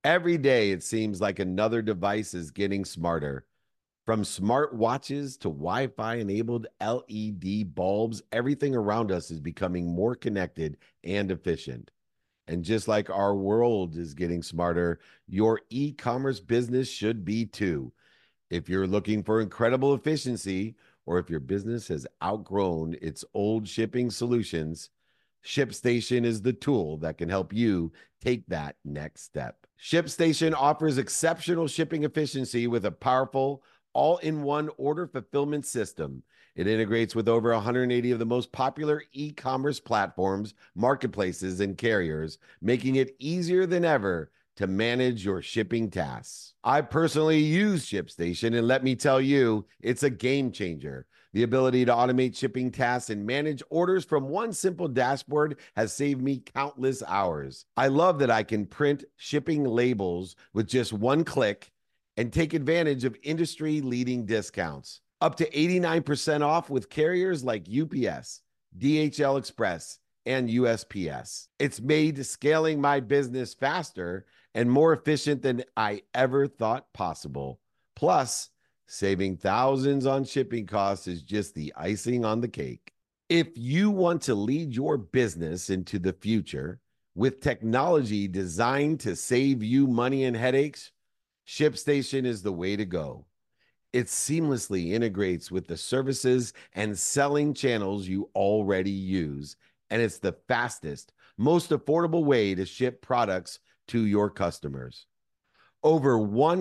Every day, it seems like another device is getting smarter. From smart watches to Wi Fi enabled LED bulbs, everything around us is becoming more connected and efficient. And just like our world is getting smarter, your e commerce business should be too. If you're looking for incredible efficiency, or if your business has outgrown its old shipping solutions, ShipStation is the tool that can help you take that next step. ShipStation offers exceptional shipping efficiency with a powerful all in one order fulfillment system. It integrates with over 180 of the most popular e commerce platforms, marketplaces, and carriers, making it easier than ever to manage your shipping tasks. I personally use ShipStation, and let me tell you, it's a game changer. The ability to automate shipping tasks and manage orders from one simple dashboard has saved me countless hours. I love that I can print shipping labels with just one click and take advantage of industry-leading discounts. Up to 89% off with carriers like UPS, DHL Express, and USPS. It's made scaling my business faster and more efficient than I ever thought possible. Plus, saving thousands on shipping costs is just the icing on the cake. If you want to lead your business into the future with technology designed to save you money and headaches, ShipStation is the way to go. It seamlessly integrates with the services and selling channels you already use, and it's the fastest, most affordable way to ship products to your customers. Over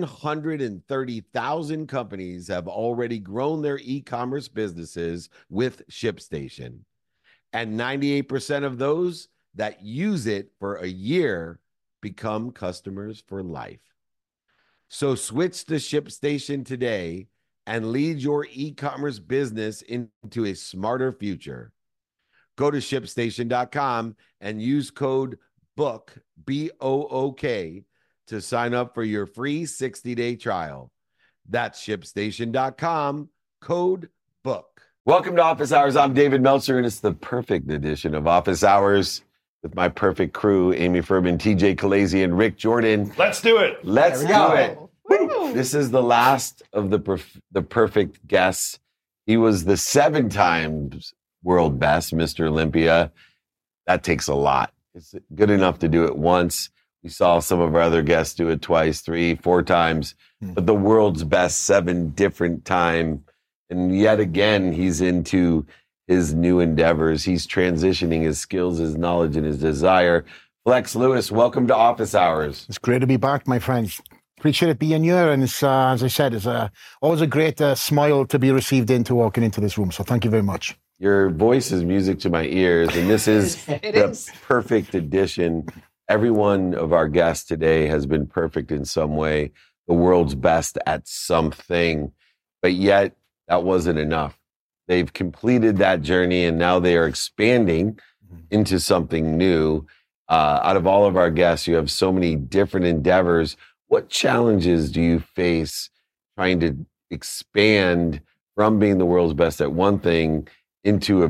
130,000 companies have already grown their e-commerce businesses with ShipStation, and 98% of those that use it for a year become customers for life. So switch to ShipStation today and lead your e-commerce business into a smarter future. Go to ShipStation.com and use code BOOK, B-O-O-K, to sign up for your free 60-day trial. That's ShipStation.com, code BOOK. Welcome to Office Hours. I'm David Meltzer, and it's the perfect edition of Office Hours with my perfect crew, Amy Furman, TJ Kalezi, and Rick Jordan. Let's do it. Let's do it. Woo. This is the last of the perfect guests. He was the 7 times world best, Mr. Olympia. That takes a lot. It's good enough to do it once. We saw some of our other guests do it twice, 3, 4 times, but the world's best 7 different time. And yet again, he's into his new endeavors. He's transitioning his skills, his knowledge, and his desire. Flex Lewis, welcome to Office Hours. It's great to be back, my friends. Appreciate it being here. And it's, as I said, it's always a great smile to be received into walking into this room. So thank you very much. Your voice is music to my ears, and this is perfect addition. Every one of our guests today has been perfect in some way, the world's best at something, but yet that wasn't enough. They've completed that journey, and now they are expanding into something new. Out of all of our guests, you have so many different endeavors. What challenges do you face trying to expand from being the world's best at one thing into a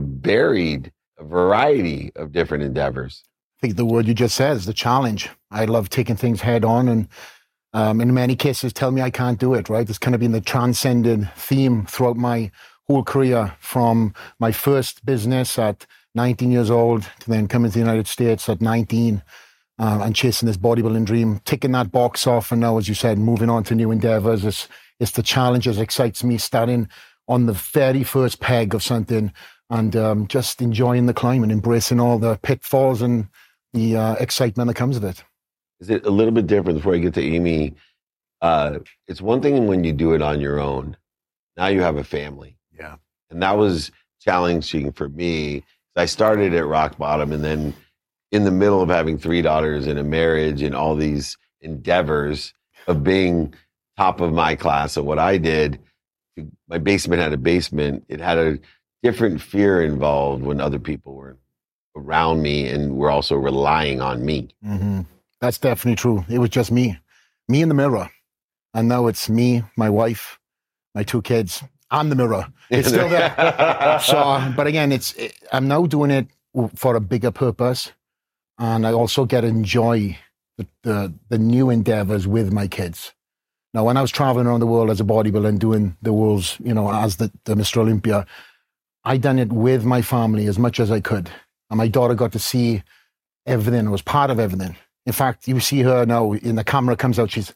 variety of different endeavors? I think the word you just said is the challenge. I love taking things head on, and in many cases tell me I can't do it, right? It's kind of been the transcendent theme throughout my whole career, from my first business at 19 years old to then coming to the United States at 19 and chasing this bodybuilding dream, ticking that box off, and now, as you said, moving on to new endeavors. It's the challenge that excites me, starting on the very first peg of something and just enjoying the climb and embracing all the pitfalls and the excitement that comes with it. Is it a little bit different before I get to Amy? It's one thing when you do it on your own. Now you have a family. Yeah. And that was challenging for me. I started at rock bottom, and then in the middle of having 3 daughters and a marriage and all these endeavors of being top of my class at what I did, my basement had a basement. It had a different fear involved when other people were around me and were also relying on me. Mm-hmm. That's definitely true. It was just me in the mirror. And now it's me, my wife, my 2 kids, and the mirror. It's still there. So, but again, I'm now doing it for a bigger purpose. And I also get to enjoy the new endeavors with my kids. Now, when I was traveling around the world as a bodybuilder and doing the world's, as the Mr. Olympia, I done it with my family as much as I could. And my daughter got to see everything. I was part of everything. In fact, you see her now in the camera comes out, she's,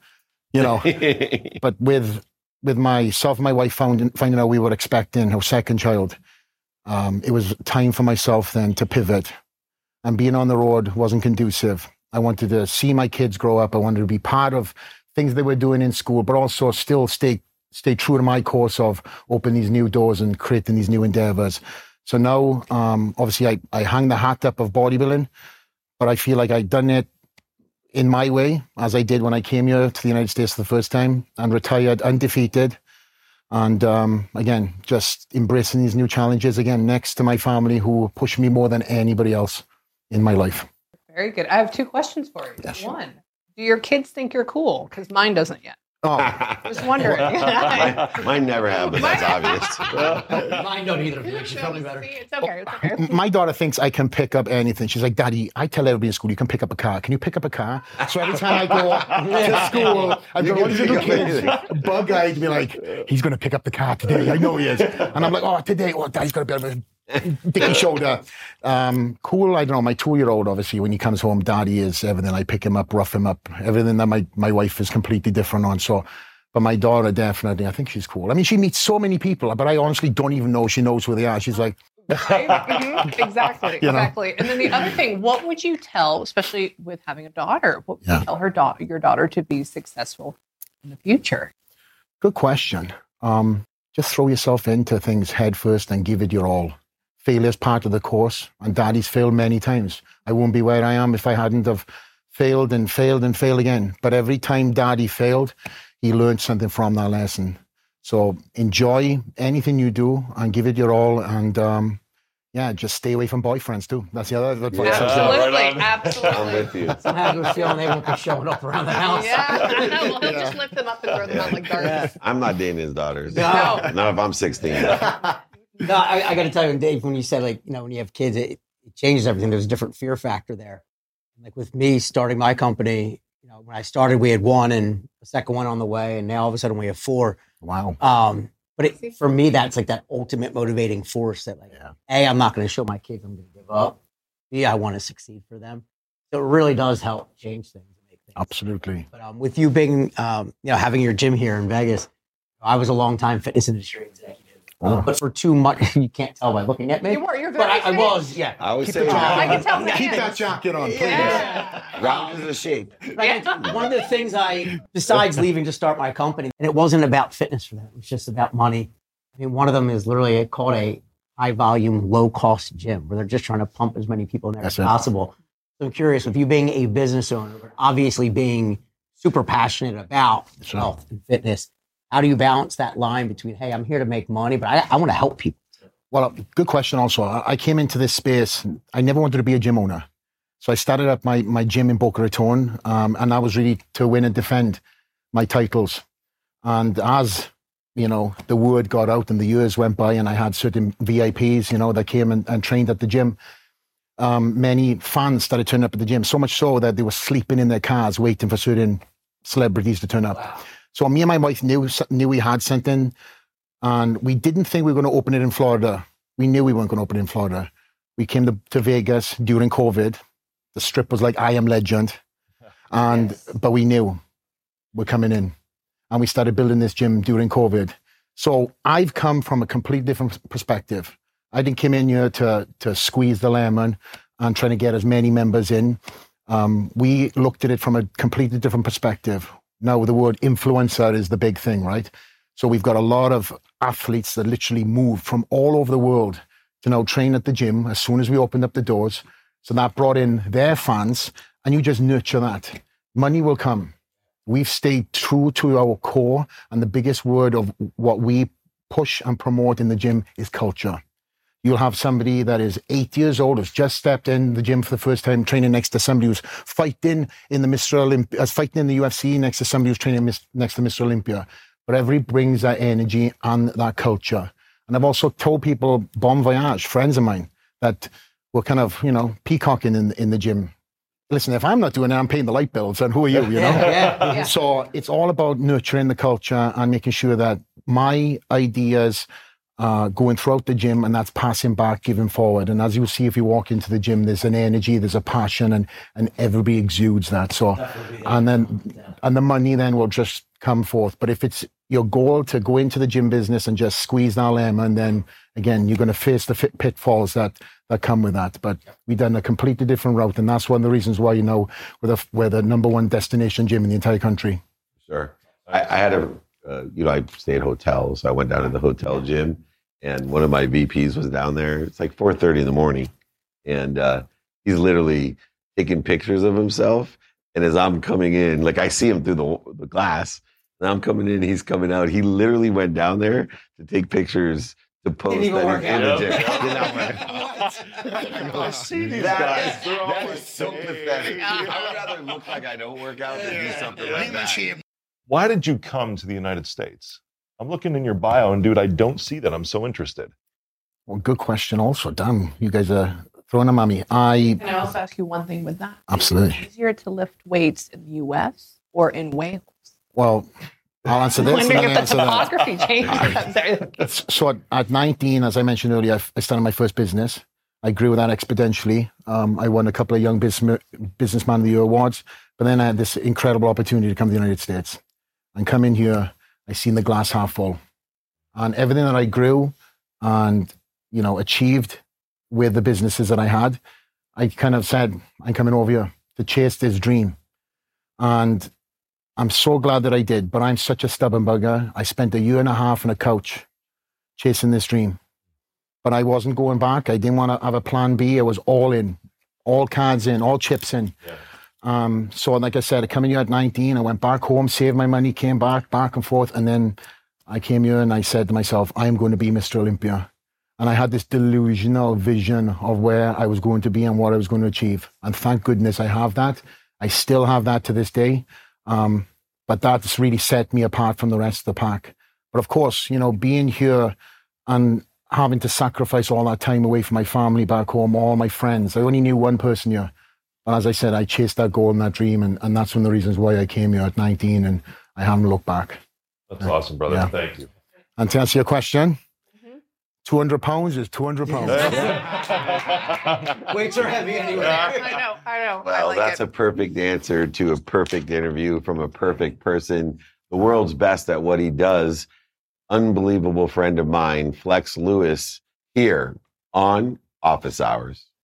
but with myself and my wife finding out we were expecting our second child, it was time for myself then to pivot. And being on the road wasn't conducive. I wanted to see my kids grow up. I wanted to be part of things they were doing in school, but also still stay true to my course of opening these new doors and creating these new endeavors. So now, obviously, I hang the hat up of bodybuilding, but I feel like I've done it in my way, as I did when I came here to the United States for the first time and retired undefeated. And again, just embracing these new challenges again, next to my family who push me more than anybody else in my life. Very good. I have 2 questions for you. Yes. One, do your kids think you're cool? Because mine doesn't yet. Oh, Just wondering. Mine never have, but that's obvious. Mine don't either. Makes you feel me better. See, it's okay. It's okay. my daughter thinks I can pick up anything. She's like, Daddy, I tell everybody in school, you can pick up a car. Can you pick up a car? So every time I go to school, I've got all these little kids bug-eyed to be like, he's going to pick up the car today. I know he is. And I'm like, today, Daddy's got to be able to dicky shoulder. Cool, I don't know, my 2-year-old, obviously, when he comes home, Daddy is everything. I pick him up, rough him up. Everything that my wife is completely different on. So, but my daughter, definitely, I think she's cool. I mean, she meets so many people, but I honestly don't even know she knows who they are. She's like... Exactly. And then the other thing, what would you tell, especially with having a daughter, what would you tell your daughter to be successful in the future? Good question. Just throw yourself into things head first and give it your all. Failure is part of the course, and Daddy's failed many times. I wouldn't be where I am if I hadn't have failed and failed and failed again. But every time Daddy failed, he learned something from that lesson. So enjoy anything you do and give it your all. And just stay away from boyfriends too. That's the other advice. Absolutely. I'm with you. Somehow I was feeling they won't be showing up around the house. Yeah. We'll just lift them up and throw them out like darts. I'm not dating his daughters. No. Not if I'm 16. No, I got to tell you, Dave, when you said, when you have kids, it changes everything. There's a different fear factor there. Like with me starting my company, when I started, we had 1 and the second one on the way, and now all of a sudden we have 4. Wow. But for me, that's like that ultimate motivating force that A, I'm not going to show my kids I'm going to give up. B, I want to succeed for them. So it really does help change things and make things. Absolutely. But with you being, having your gym here in Vegas, I was a long time fitness industry executive. But for too much, you can't tell by looking at me. You're very but I was, I always say, I can tell. Keep that jacket on, please. Yeah. round is a shape. One of the things besides leaving to start my company, and it wasn't about fitness for them, it was just about money. I mean, one of them is literally called a high volume, low cost gym where they're just trying to pump as many people in there as possible. So I'm curious, with you being a business owner, but obviously being super passionate about health and fitness, how do you balance that line between, hey, I'm here to make money, but I want to help people? Well, good question also. I came into this space, I never wanted to be a gym owner. So I started up my gym in Boca Raton, and I was really to win and defend my titles. And as, the word got out and the years went by and I had certain VIPs, that came and trained at the gym, many fans started turning up at the gym, so much so that they were sleeping in their cars waiting for certain celebrities to turn up. Wow. So me and my wife knew we had something, and we didn't think we were going to open it in Florida. We knew we weren't going to open it in Florida. We came to Vegas during COVID. The strip was like I Am Legend, but we knew we're coming in, and we started building this gym during COVID. So I've come from a completely different perspective. I didn't come in here to squeeze the lemon and trying to get as many members in. We looked at it from a completely different perspective. Now, the word influencer is the big thing, right? So we've got a lot of athletes that literally moved from all over the world to now train at the gym as soon as we opened up the doors. So that brought in their fans, and you just nurture that. Money will come. We've stayed true to our core, and the biggest word of what we push and promote in the gym is culture. You'll have somebody that is 8 years old, who's just stepped in the gym for the first time, training next to somebody who's fighting in the fighting in the UFC next to somebody who's training next to Mr. Olympia. But everybody brings that energy and that culture. And I've also told people, bon voyage, friends of mine, that were kind of, peacocking in the gym. listen, if I'm not doing it, I'm paying the light bills, and who are you, you know? Yeah. So it's all about nurturing the culture and making sure that my ideas going throughout the gym, and that's passing back, giving forward. And as you see, if you walk into the gym, there's an energy, there's a passion, and everybody exudes that. So, and the money then will just come forth. But if it's your goal to go into the gym business and just squeeze that lemon, then again, you're going to face the pitfalls that come with that. But we've done a completely different route, and that's one of the reasons why, you know, we're the number one destination gym in the entire country. Sure. I had I stay at hotels. So I went down to the hotel gym, and one of my VPs was down there. It's like 4:30 in the morning, and he's literally taking pictures of himself. And as I'm coming in, like I see him through the glass, and I'm coming in, he's coming out. He literally went down there to take pictures to post that he's in the gym. I see these guys. That is so pathetic. I would rather look like I don't work out than do something like that. Why did you come to the United States? I'm looking in your bio, and dude, I don't see that. I'm so interested. Well, good question also. Damn, you guys are throwing them at me. Can I also ask you one thing with that? Absolutely. Is it easier to lift weights in the U.S. or in Wales? Well, I'll answer this. I'm wondering if the topography changes. So at 19, as I mentioned earlier, I started my first business. I grew that exponentially. I won a couple of Young Businessman of the Year awards, but then I had this incredible opportunity to come to the United States. And come in here, I seen the glass half full. And everything that I grew and, you know, achieved with the businesses that I had, I kind of said, I'm coming over here to chase this dream. And I'm so glad that I did, but I'm such a stubborn bugger. I spent 1.5 years on a couch chasing this dream. But I wasn't going back. I didn't want to have a plan B. I was all in, all cards in, all chips in. Yeah. So like I said, I came in here at 19. I went back home, saved my money, came back and forth. And then I came here and I said to myself, I'm going to be Mr. Olympia. And I had this delusional vision of where I was going to be and what I was going to achieve. And thank goodness I have that. I still have that to this day. But that's really set me apart from the rest of the pack. But of course, you know, being here and having to sacrifice all that time away from my family back home, all my friends. I only knew one person here. But as I said, I chased that goal and that dream. And that's one of the reasons why I came here at 19 and I haven't looked back. That's awesome, brother. Yeah. Thank you. And to answer your question, 200 pounds is 200 pounds. Weights are heavy anyway. I know. Well, that's a perfect answer to a perfect interview from a perfect person. The world's best at what he does. Unbelievable friend of mine, Flex Lewis, here on Office Hours.